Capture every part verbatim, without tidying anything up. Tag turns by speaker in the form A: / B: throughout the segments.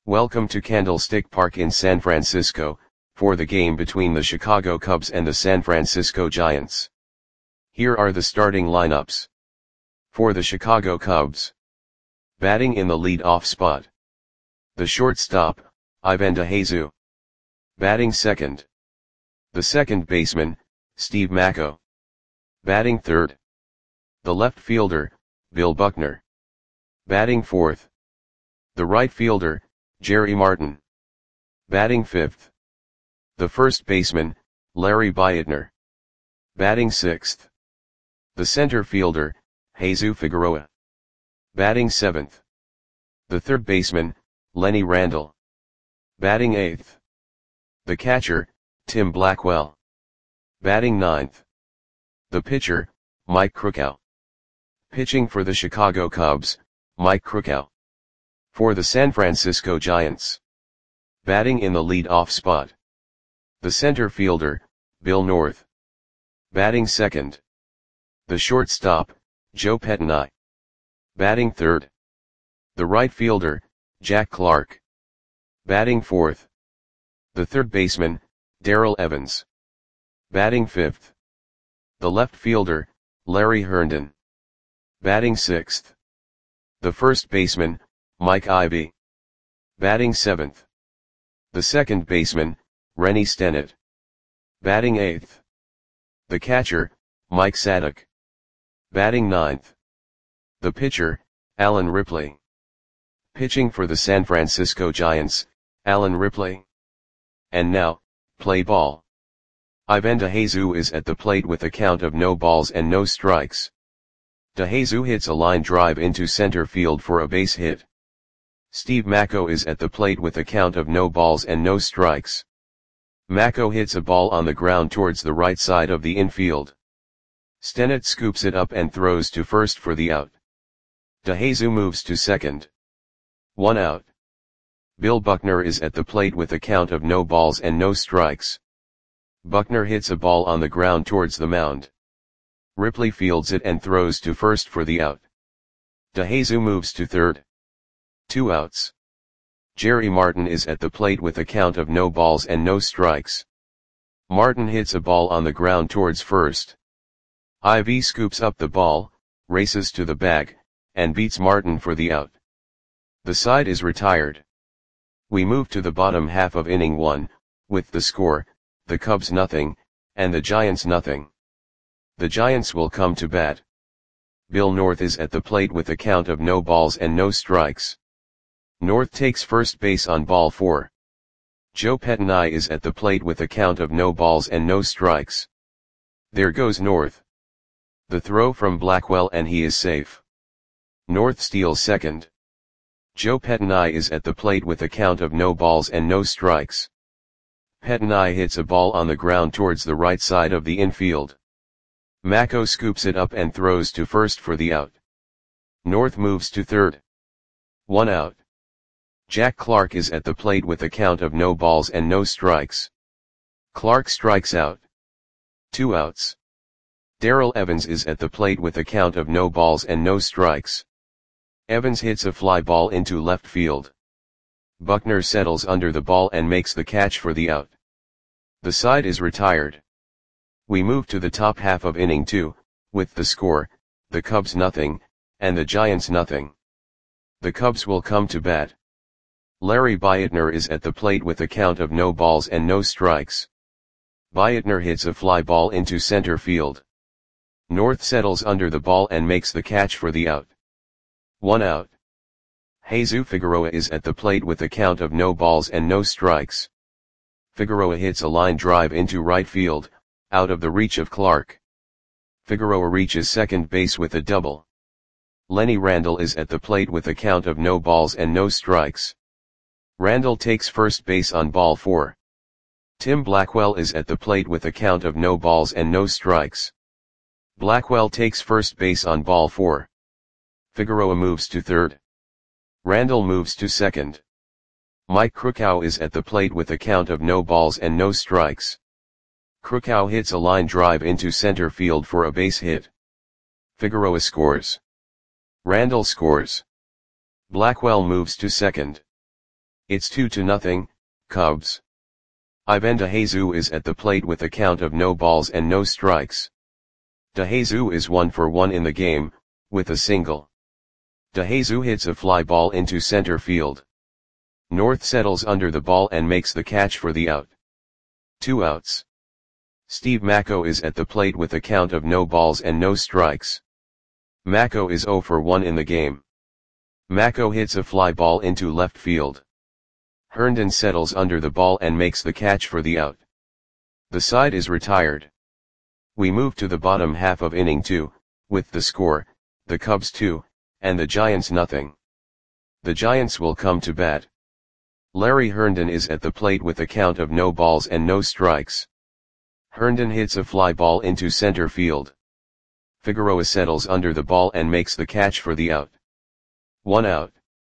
A: Welcome to Candlestick Park in San Francisco, for the game between the Chicago Cubs and the San Francisco Giants. Here are the starting lineups. For the Chicago Cubs. Batting in the lead-off spot. The shortstop, Ivan DeJesus. Batting second. The second baseman, Steve Macko. Batting third. The left fielder, Bill Buckner. Batting fourth. The right fielder, Jerry Martin. Batting fifth. The first baseman, Larry Beitner. Batting sixth. The center fielder, Jesus Figueroa. Batting seventh. The third baseman, Lenny Randle. Batting eighth. The catcher, Tim Blackwell. Batting ninth. The pitcher, Mike Krukow. Pitching for the Chicago Cubs, Mike Krukow. For the San Francisco Giants. Batting in the lead-off spot. The center fielder, Bill North. Batting second. The shortstop, Joe Pettenai. Batting third. The right fielder, Jack Clark. Batting fourth. The third baseman, Darrell Evans. Batting fifth. The left fielder, Larry Herndon. Batting sixth. The first baseman, Mike Ivey. Batting seventh. The second baseman, Rennie Stennett. Batting eighth. The catcher, Mike Sadek. Batting ninth. The pitcher, Alan Ripley. Pitching for the San Francisco Giants, Alan Ripley. And now, play ball. Ivan DeJesus is at the plate with a count of no balls and no strikes. DeJesus hits a line drive into center field for a base hit. Steve Macko is at the plate with a count of no balls and no strikes. Macko hits a ball on the ground towards the right side of the infield. Stennett scoops it up and throws to first for the out. DeJesus moves to second. One out. Bill Buckner is at the plate with a count of no balls and no strikes. Buckner hits a ball on the ground towards the mound. Ripley fields it and throws to first for the out. DeJesus moves to third. Two outs. Jerry Martin is at the plate with a count of no balls and no strikes. Martin hits a ball on the ground towards first. Ivey scoops up the ball, races to the bag, and beats Martin for the out. The side is retired. We move to the bottom half of inning one, with the score, the Cubs nothing, and the Giants nothing. The Giants will come to bat. Bill North is at the plate with a count of no balls and no strikes. North takes first base on ball four. Joe Pettenai is at the plate with a count of no balls and no strikes. There goes North. The throw from Blackwell and he is safe. North steals second. Joe Pettenai is at the plate with a count of no balls and no strikes. Pettenai hits a ball on the ground towards the right side of the infield. Macko scoops it up and throws to first for the out. North moves to third. One out. Jack Clark is at the plate with a count of no balls and no strikes. Clark strikes out. Two outs. Darrell Evans is at the plate with a count of no balls and no strikes. Evans hits a fly ball into left field. Buckner settles under the ball and makes the catch for the out. The side is retired. We move to the top half of inning two, with the score, the Cubs nothing, and the Giants nothing. The Cubs will come to bat. Larry Beitner is at the plate with a count of no balls and no strikes. Beitner hits a fly ball into center field. North settles under the ball and makes the catch for the out. One out. Jesus Figueroa is at the plate with a count of no balls and no strikes. Figueroa hits a line drive into right field, out of the reach of Clark. Figueroa reaches second base with a double. Lenny Randle is at the plate with a count of no balls and no strikes. Randle takes first base on ball four. Tim Blackwell is at the plate with a count of no balls and no strikes. Blackwell takes first base on ball four. Figueroa moves to third. Randle moves to second. Mike Krukow is at the plate with a count of no balls and no strikes. Krukow hits a line drive into center field for a base hit. Figueroa scores. Randle scores. Blackwell moves to second. It's two to nothing, Cubs. Ivan DeJesus is at the plate with a count of no balls and no strikes. DeJesus is one for one in the game, with a single. DeJesus hits a fly ball into center field. North settles under the ball and makes the catch for the out. Two outs. Steve Macko is at the plate with a count of no balls and no strikes. Macko is zero for one in the game. Macko hits a fly ball into left field. Herndon settles under the ball and makes the catch for the out. The side is retired. We move to the bottom half of inning two, with the score, the Cubs two, and the Giants nothing. The Giants will come to bat. Larry Herndon is at the plate with a count of no balls and no strikes. Herndon hits a fly ball into center field. Figueroa settles under the ball and makes the catch for the out. One out.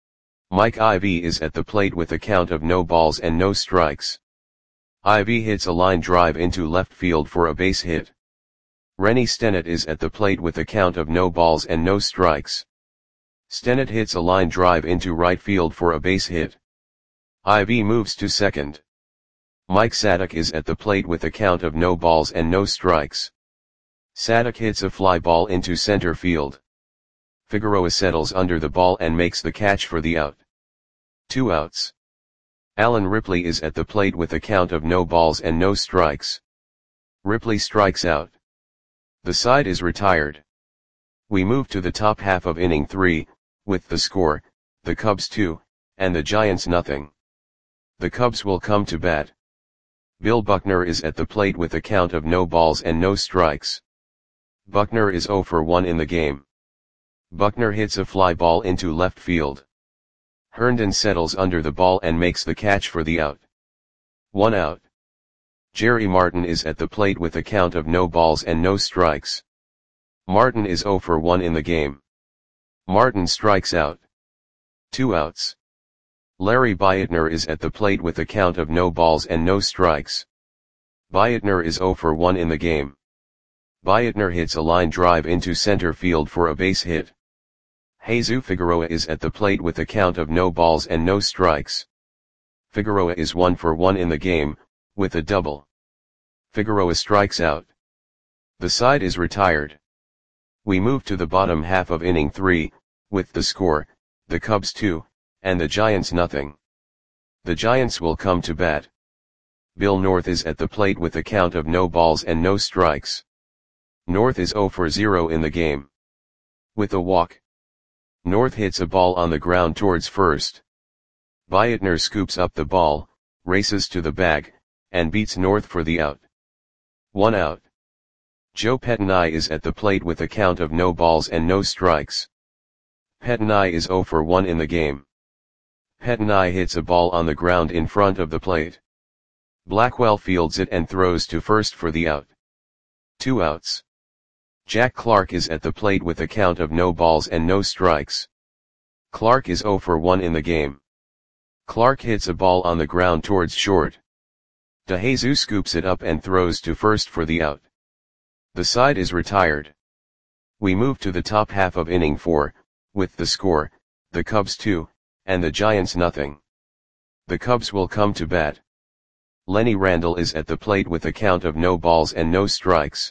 A: Mike Ivy is at the plate with a count of no balls and no strikes. Ivy hits a line drive into left field for a base hit. Rennie Stennett is at the plate with a count of no balls and no strikes. Stennett hits a line drive into right field for a base hit. Ivy moves to second. Mike Sadek is at the plate with a count of no balls and no strikes. Sadek hits a fly ball into center field. Figueroa settles under the ball and makes the catch for the out. Two outs. Alan Ripley is at the plate with a count of no balls and no strikes. Ripley strikes out. The side is retired. We move to the top half of inning three, with the score, the Cubs two, and the Giants nothing. The Cubs will come to bat. Bill Buckner is at the plate with a count of no balls and no strikes. Buckner is zero for one in the game. Buckner hits a fly ball into left field. Herndon settles under the ball and makes the catch for the out. One out. Jerry Martin is at the plate with a count of no balls and no strikes. Martin is zero for one in the game. Martin strikes out. Two outs. Larry Beitner is at the plate with a count of no balls and no strikes. Beitner is zero for one in the game. Beitner hits a line drive into center field for a base hit. Jesus Figueroa is at the plate with a count of no balls and no strikes. Figueroa is one for one in the game, with a double. Figueroa strikes out. The side is retired. We move to the bottom half of inning three, with the score, the Cubs two, and the Giants nothing. The Giants will come to bat. Bill North is at the plate with a count of no balls and no strikes. North is zero for zero in the game. With a walk. North hits a ball on the ground towards first. Beitner scoops up the ball, races to the bag, and beats North for the out. One out. Joe Pettinai is at the plate with a count of no balls and no strikes. Pettinai is zero for one in the game. Pettinai hits a ball on the ground in front of the plate. Blackwell fields it and throws to first for the out. Two outs. Jack Clark is at the plate with a count of no balls and no strikes. Clark is zero for one in the game. Clark hits a ball on the ground towards short. DeJesus scoops it up and throws to first for the out. The side is retired. We move to the top half of inning four, with the score, the Cubs two, and the Giants nothing. The Cubs will come to bat. Lenny Randle is at the plate with a count of no balls and no strikes.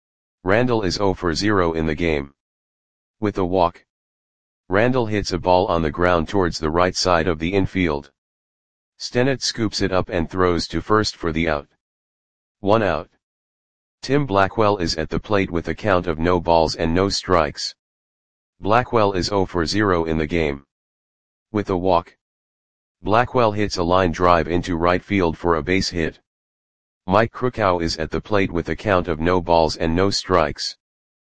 A: Randle is zero for zero in the game. With a walk. Randle hits a ball on the ground towards the right side of the infield. Stennett scoops it up and throws to first for the out. One out. Tim Blackwell is at the plate with a count of no balls and no strikes. Blackwell is zero for zero in the game. With a walk. Blackwell hits a line drive into right field for a base hit. Mike Krukow is at the plate with a count of no balls and no strikes.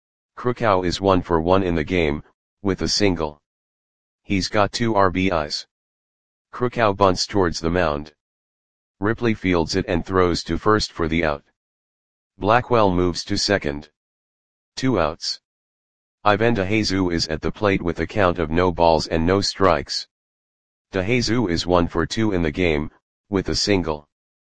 A: Krukow is one for one in the game, with a single. He's got two R B Is. Krukow bunts towards the mound. Ripley fields it and throws to first for the out. Blackwell moves to second. Two outs. Ivan DeJesus is at the plate with a count of no balls and no strikes. DeJesus is one for two in the game, with a single.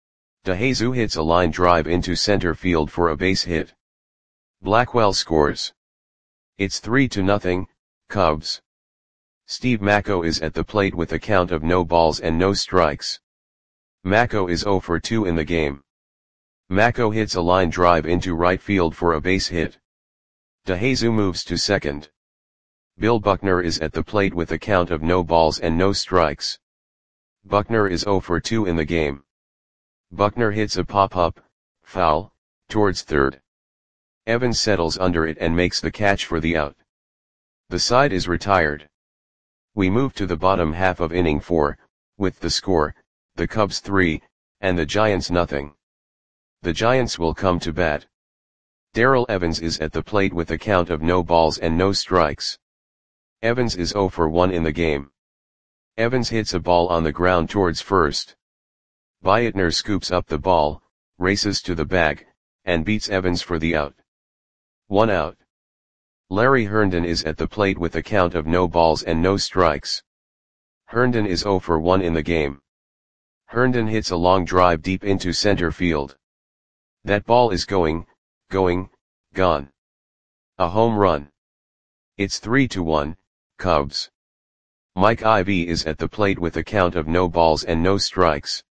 A: DeJesus hits a line drive into center field for a base hit. Blackwell scores. It's three to nothing, Cubs. Steve Macko is at the plate with a count of no balls and no strikes. Macko is zero for two in the game. Macko hits a line drive into right field for a base hit. DeJesus moves to second. Bill Buckner is at the plate with a count of no balls and no strikes. Buckner is zero for two in the game. Buckner hits a pop-up, foul, towards third. Evans settles under it and makes the catch for the out. The side is retired. We move to the bottom half of inning four, with the score, the Cubs three, and the Giants nothing. The Giants will come to bat. Darrell Evans is at the plate with a count of no balls and no strikes. Evans is zero for one in the game. Evans hits a ball on the ground towards first. Bietner scoops up the ball, races to the bag, and beats Evans for the out. One out. Larry Herndon is at the plate with a count of no balls and no strikes. Herndon is zero for one in the game. Herndon hits a long drive deep into center field. That ball is going, going, gone. A home run. It's three to one, Cubs. Mike Ivy is at the plate with a count of no balls and no strikes.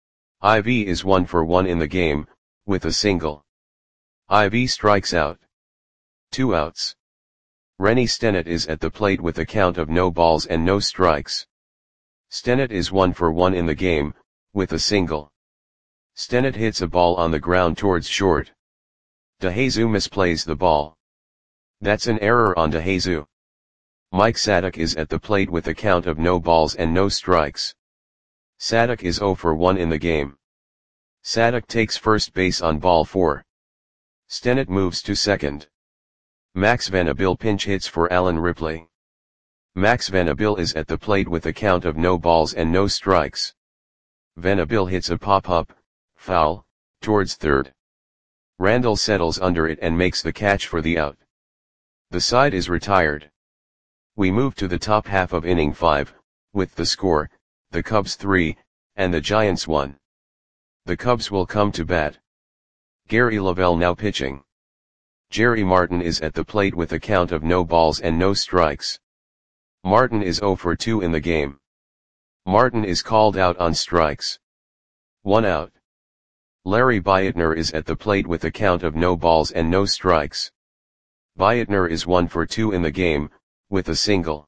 A: Ivy is one for one in the game, with a single. Ivy strikes out. Two outs. Rennie Stennett is at the plate with a count of no balls and no strikes. Stennett is one for one in the game, with a single. Stennett hits a ball on the ground towards short. DeJesus misplays the ball. That's an error on DeJesus. Mike Sadek is at the plate with a count of no balls and no strikes. Sadek is zero for one in the game. Sadek takes first base on ball four. Stennett moves to second. Max Vanderbilt pinch hits for Alan Ripley. Max Vanderbilt is at the plate with a count of no balls and no strikes. Vanderbilt hits a pop-up, foul, towards third. Randall settles under it and makes the catch for the out. The side is retired. We move to the top half of inning five, with the score, the Cubs three, and the Giants one. The Cubs will come to bat. Gary Lavelle now pitching. Jerry Martin is at the plate with a count of no balls and no strikes. Martin is zero for two in the game. Martin is called out on strikes. One out. Larry Bietner is at the plate with a count of no balls and no strikes. Bietner is one for two in the game, with a single.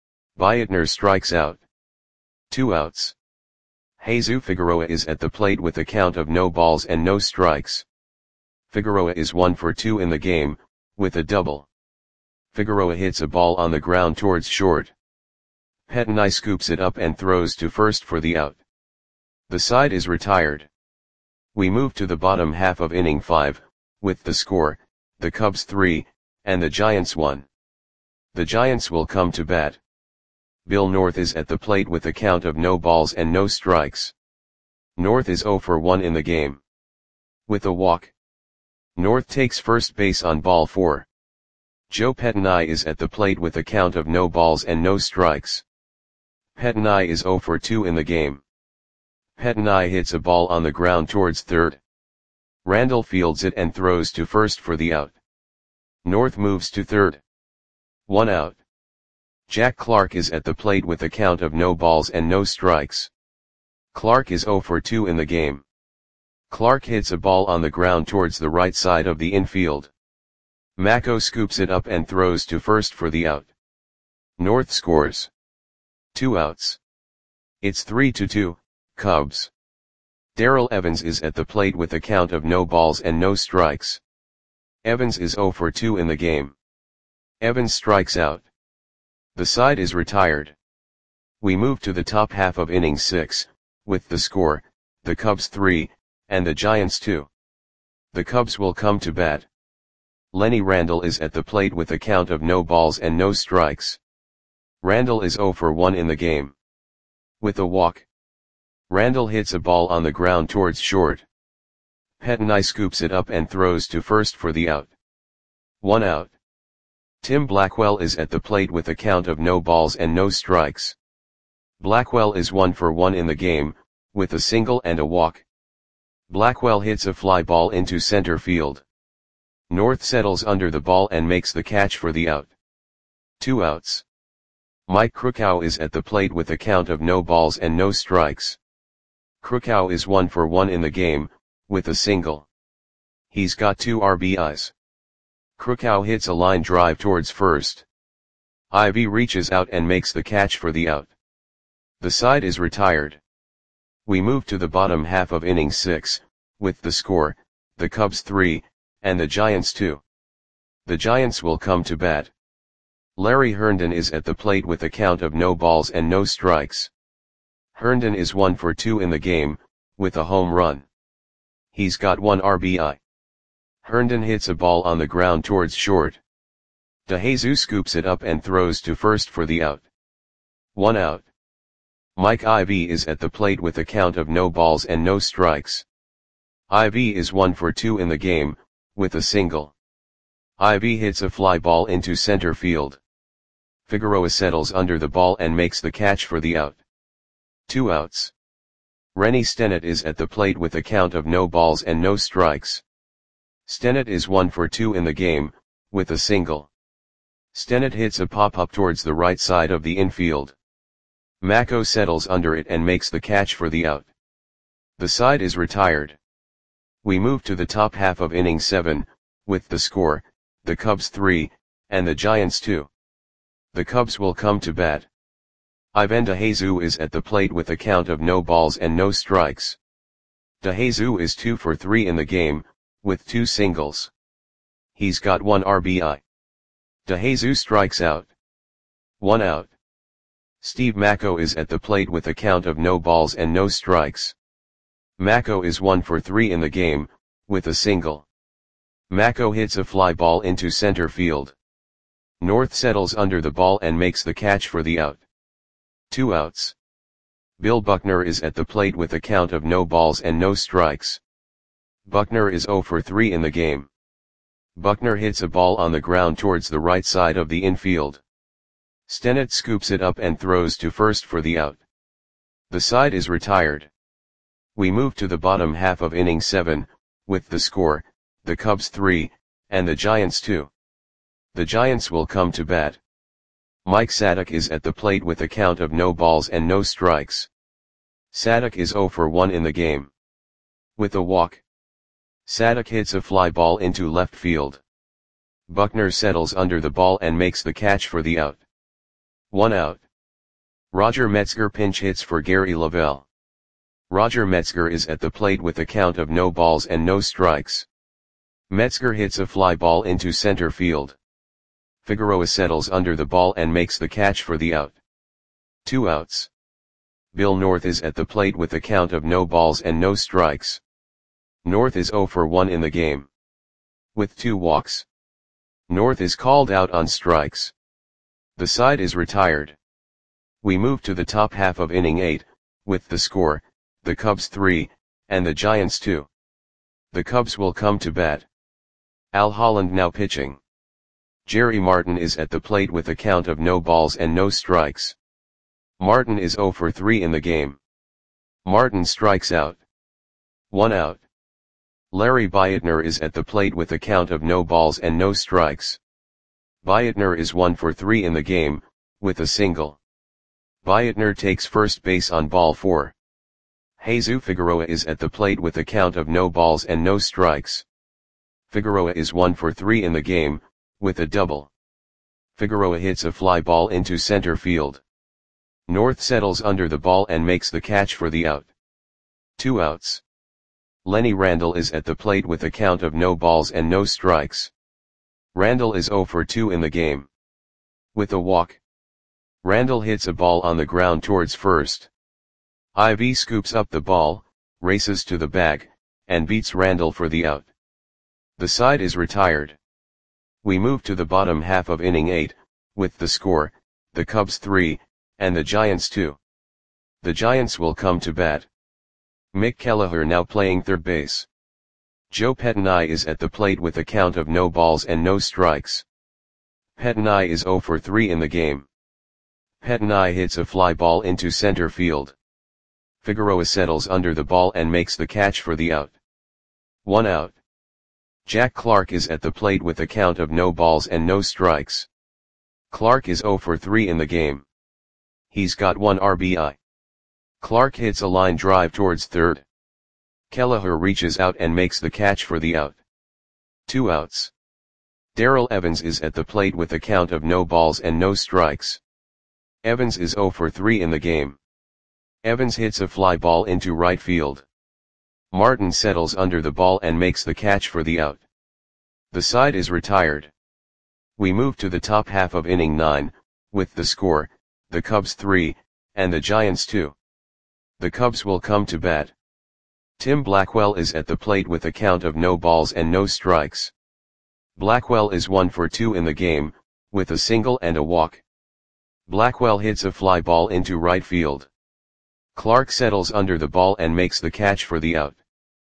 A: Bietner strikes out. Two outs. Jesus Figueroa is at the plate with a count of no balls and no strikes. Figueroa is one for two in the game, with a double. Figueroa hits a ball on the ground towards short. Pettinai scoops it up and throws to first for the out. The side is retired. We move to the bottom half of inning five, with the score, the Cubs three, and the Giants one. The Giants will come to bat. Bill North is at the plate with a count of no balls and no strikes. North is zero for one in the game. With a walk. North takes first base on ball four. Joe Pettinai is at the plate with a count of no balls and no strikes. Pettinai is zero for two in the game. Pettinai hits a ball on the ground towards third. Randall fields it and throws to first for the out. North moves to third. One out. Jack Clark is at the plate with a count of no balls and no strikes. Clark is zero for two in the game. Clark hits a ball on the ground towards the right side of the infield. Macko scoops it up and throws to first for the out. North scores. Two outs. It's three to two, Cubs. Darrell Evans is at the plate with a count of no balls and no strikes. Evans is zero for two in the game. Evans strikes out. The side is retired. We move to the top half of inning six, with the score, the Cubs three, and the Giants two. The Cubs will come to bat. Lenny Randall is at the plate with a count of no balls and no strikes. Randall is zero for one in the game. With a walk. Randall hits a ball on the ground towards short. Pettinai scoops it up and throws to first for the out. One out. Tim Blackwell is at the plate with a count of no balls and no strikes. Blackwell is one for one in the game, with a single and a walk. Blackwell hits a fly ball into center field. North settles under the ball and makes the catch for the out. Two outs. Mike Krukow is at the plate with a count of no balls and no strikes. Krukow is one for one in the game, with a single. He's got two R B Is. Krukow hits a line drive towards first. Ivy reaches out and makes the catch for the out. The side is retired. We move to the bottom half of inning six, with the score, the Cubs three, and the Giants two. The Giants will come to bat. Larry Herndon is at the plate with a count of no balls and no strikes. Herndon is one for two in the game, with a home run. He's got one R B I. Herndon hits a ball on the ground towards short. DeJesus scoops it up and throws to first for the out. One out. Mike Ivy is at the plate with a count of no balls and no strikes. Ivy is one for two in the game, with a single. Ivy hits a fly ball into center field. Figueroa settles under the ball and makes the catch for the out. Two outs. Rennie Stennett is at the plate with a count of no balls and no strikes. Stennett is one for two in the game, with a single. Stennett hits a pop-up towards the right side of the infield. Mako settles under it and makes the catch for the out. The side is retired. We move to the top half of inning seven, with the score, the Cubs three, and the Giants two. The Cubs will come to bat. Ivan DeJesus is at the plate with a count of no balls and no strikes. DeJesus is two for three in the game, with two singles. He's got one R B I. DeJesus strikes out. One out. Steve Mako is at the plate with a count of no balls and no strikes. Mako is one for three in the game, with a single. Mako hits a fly ball into center field. North settles under the ball and makes the catch for the out. Two outs. Bill Buckner is at the plate with a count of no balls and no strikes. Buckner is zero for three in the game. Buckner hits a ball on the ground towards the right side of the infield. Stennett scoops it up and throws to first for the out. The side is retired. We move to the bottom half of inning seven, with the score, the Cubs three, and the Giants two. The Giants will come to bat. Mike Sadek is at the plate with a count of no balls and no strikes. Sadek is zero for one in the game. With a walk. Sadek hits a fly ball into left field. Buckner settles under the ball and makes the catch for the out. One out. Roger Metzger pinch hits for Gary Lavelle. Roger Metzger is at the plate with a count of no balls and no strikes. Metzger hits a fly ball into center field. Figueroa settles under the ball and makes the catch for the out. Two outs. Bill North is at the plate with a count of no balls and no strikes. North is zero for one in the game. With two walks. North is called out on strikes. The side is retired. We move to the top half of inning eight, with the score, the Cubs three, and the Giants two. The Cubs will come to bat. Al Holland now pitching. Jerry Martin is at the plate with a count of no balls and no strikes. Martin is zero for three in the game. Martin strikes out. One out. Larry Bietner is at the plate with a count of no balls and no strikes. Bietner is one for three in the game, with a single. Bietner takes first base on ball four. Jesus Figueroa is at the plate with a count of no balls and no strikes. Figueroa is one for three in the game, with a double. Figueroa hits a fly ball into center field. North settles under the ball and makes the catch for the out. Two outs. Lenny Randle is at the plate with a count of no balls and no strikes. Randle is zero for two in the game. With a walk. Randle hits a ball on the ground towards first. Ivy scoops up the ball, races to the bag, and beats Randle for the out. The side is retired. We move to the bottom half of inning eight, with the score, the Cubs three, and the Giants two. The Giants will come to bat. Mick Kelleher now playing third base. Joe Pettinai is at the plate with a count of no balls and no strikes. Pettinai is zero for three in the game. Pettinai hits a fly ball into center field. Figueroa settles under the ball and makes the catch for the out. One out. Jack Clark is at the plate with a count of no balls and no strikes. Clark is zero for three in the game. He's got one R B I. Clark hits a line drive towards third. Kelleher reaches out and makes the catch for the out. Two outs. Darrell Evans is at the plate with a count of no balls and no strikes. Evans is zero for three in the game. Evans hits a fly ball into right field. Martin settles under the ball and makes the catch for the out. The side is retired. We move to the top half of inning nine, with the score, the Cubs three, and the Giants two. The Cubs will come to bat. Tim Blackwell is at the plate with a count of no balls and no strikes. Blackwell is one for two in the game, with a single and a walk. Blackwell hits a fly ball into right field. Clark settles under the ball and makes the catch for the out.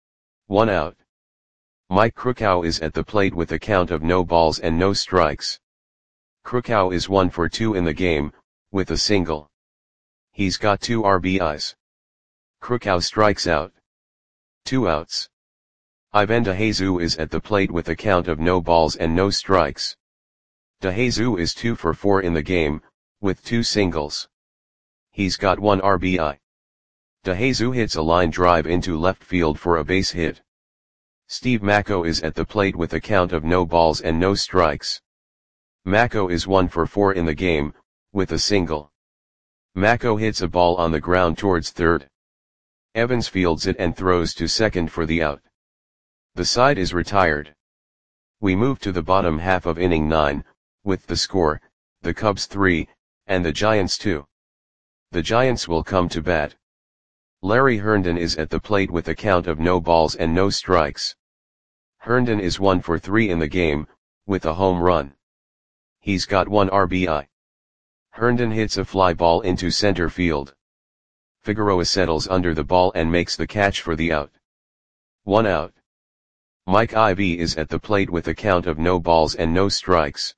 A: One out. Mike Krukow is at the plate with a count of no balls and no strikes. Krukow is one for two in the game, with a single. He's got two R B Is. Krukow strikes out. Two outs. Ivan DeJesus is at the plate with a count of no balls and no strikes. DeJesus is two for four in the game, with two singles. He's got one R B I. DeJesus hits a line drive into left field for a base hit. Steve Macko is at the plate with a count of no balls and no strikes. Macko is one for four in the game, with a single. Macko hits a ball on the ground towards third. Evans fields it and throws to second for the out. The side is retired. We move to the bottom half of inning nine, with the score, the Cubs three, and the Giants two. The Giants will come to bat. Larry Herndon is at the plate with a count of no balls and no strikes. Herndon is one for three in the game, with a home run. He's got one R B I. Herndon hits a fly ball into center field. Figueroa settles under the ball and makes the catch for the out. One out. Mike Ivy is at the plate with a count of no balls and no strikes.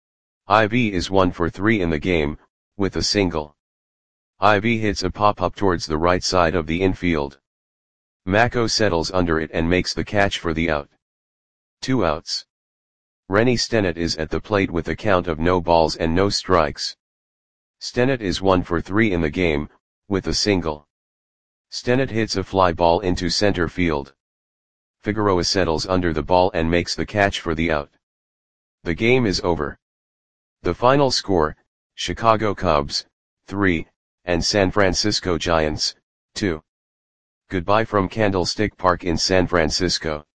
A: Ivy is one for three in the game, with a single. Ivy hits a pop-up towards the right side of the infield. Macko settles under it and makes the catch for the out. Two outs. Rennie Stennett is at the plate with a count of no balls and no strikes. Stennett is one for three in the game, with a single. Stennett hits a fly ball into center field. Figueroa settles under the ball and makes the catch for the out. The game is over. The final score, Chicago Cubs, three, and San Francisco Giants, two. Goodbye from Candlestick Park in San Francisco.